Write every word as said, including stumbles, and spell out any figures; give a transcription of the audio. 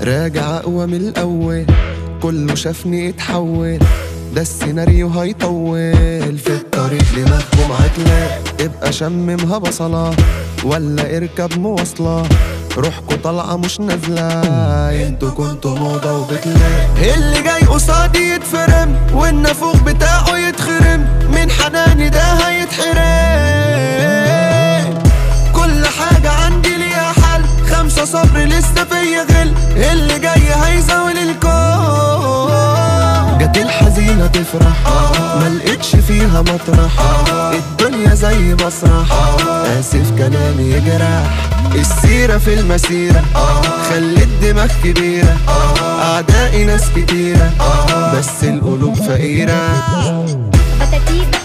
راجع اقوى من الاول، كله شافني اتحول، ده السيناريو هيطول. في الطريق لمخبوم عتلة، ابقى شممها بصلة ولا اركب مواصلة، روحكوا طالعة مش نازلة، انتوا كنتوا موضة وبتلاقي اللي جاي قصادي يتفرم، والنافوخ بتاعه يتخرم، من حناني ده هيتحرم. كل حاجة عندي ليها حل، خمسة صبر لسه فيا غل، اللي جاي هيزاول الكون. جت الحزينة تفرح ملقتش فيها مطرح، الدنيا زي مسرح، آسف كلامي يجرح، السيرة في المسيرة خلت دماغ كبيرة، أعدائي ناس كتيرة بس القلوب فقيرة.